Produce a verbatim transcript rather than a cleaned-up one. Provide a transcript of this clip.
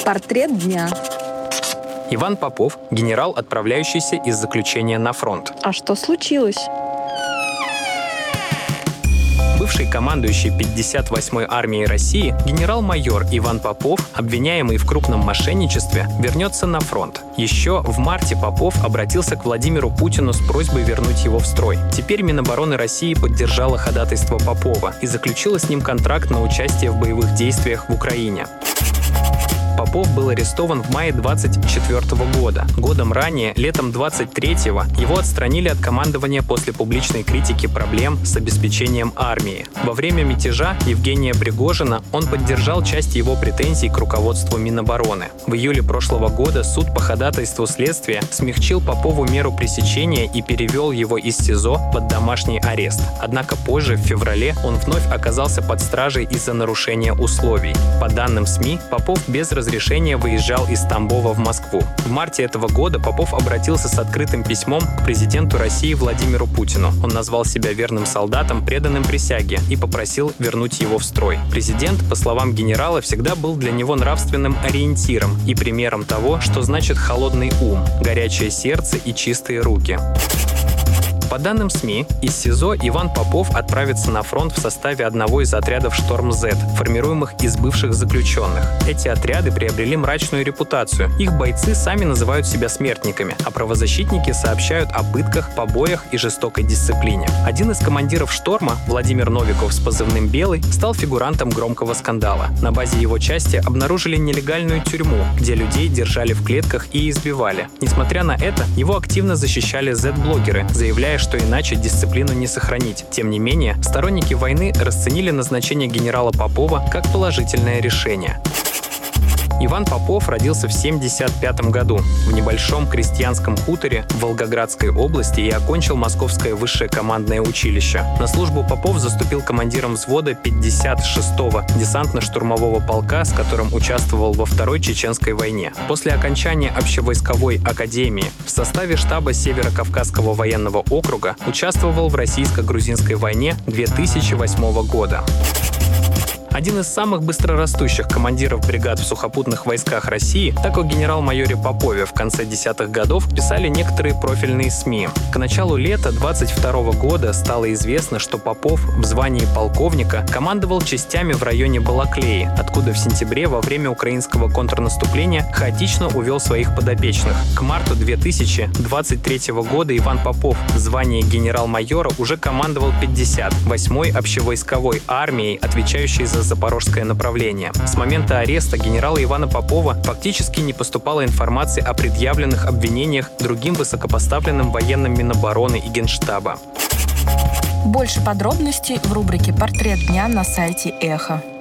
Портрет дня. Иван Попов – генерал, отправляющийся из заключения на фронт. А что случилось? Бывший командующий пятьдесят восьмой армией России генерал-майор Иван Попов, обвиняемый в крупном мошенничестве, вернется на фронт. Еще в марте Попов обратился к Владимиру Путину с просьбой вернуть его в строй. Теперь Минобороны России поддержала ходатайство Попова и заключила с ним контракт на участие в боевых действиях в Украине. Попов был арестован в мае двадцать четвёртого года. Годом ранее, летом двадцать третьего, его отстранили от командования после публичной критики проблем с обеспечением армии. Во время мятежа Евгения Пригожина он поддержал часть его претензий к руководству Минобороны. В июле прошлого года суд по ходатайству следствия смягчил Попову меру пресечения и перевел его из СИЗО под домашний арест. Однако позже, в феврале, он вновь оказался под стражей из-за нарушения условий. По данным СМИ, Попов без разрешения разрешение выезжал из Тамбова в Москву. В марте этого года Попов обратился с открытым письмом к президенту России Владимиру Путину. Он назвал себя верным солдатом, преданным присяге, и попросил вернуть его в строй. Президент, по словам генерала, всегда был для него нравственным ориентиром и примером того, что значит холодный ум, горячее сердце и чистые руки. По данным СМИ, из СИЗО Иван Попов отправится на фронт в составе одного из отрядов «Шторм-Зет», формируемых из бывших заключенных. Эти отряды приобрели мрачную репутацию. Их бойцы сами называют себя смертниками, а правозащитники сообщают о пытках, побоях и жестокой дисциплине. Один из командиров «Шторма», Владимир Новиков с позывным «Белый», стал фигурантом громкого скандала. На базе его части обнаружили нелегальную тюрьму, где людей держали в клетках и избивали. Несмотря на это, его активно защищали зет-блогеры, заявляя, что иначе дисциплину не сохранить. Тем не менее, сторонники войны расценили назначение генерала Попова как положительное решение. Иван Попов родился в семьдесят пятом году в небольшом крестьянском хуторе в Волгоградской области и окончил Московское высшее командное училище. На службу Попов заступил командиром взвода пятьдесят шестого десантно-штурмового полка, с которым участвовал во Второй Чеченской войне. После окончания общевойсковой академии в составе штаба Северо-Кавказского военного округа участвовал в российско-грузинской войне две тысячи восьмого года. Один из самых быстрорастущих командиров бригад в сухопутных войсках России, так о генерал-майоре Попове в конце десятых годов писали некоторые профильные СМИ. К началу лета двадцать второго года стало известно, что Попов в звании полковника командовал частями в районе Балаклеи, откуда в сентябре во время украинского контрнаступления хаотично увел своих подопечных. К марту две тысячи двадцать третьего года Иван Попов в звании генерал-майора уже командовал пятьдесят восьмой общевойсковой армией, отвечающей за запорожское направление. С момента ареста генерала Ивана Попова фактически не поступало информации о предъявленных обвинениях другим высокопоставленным военным Минобороны и Генштаба. Больше подробностей в рубрике «Портрет дня» на сайте Эхо.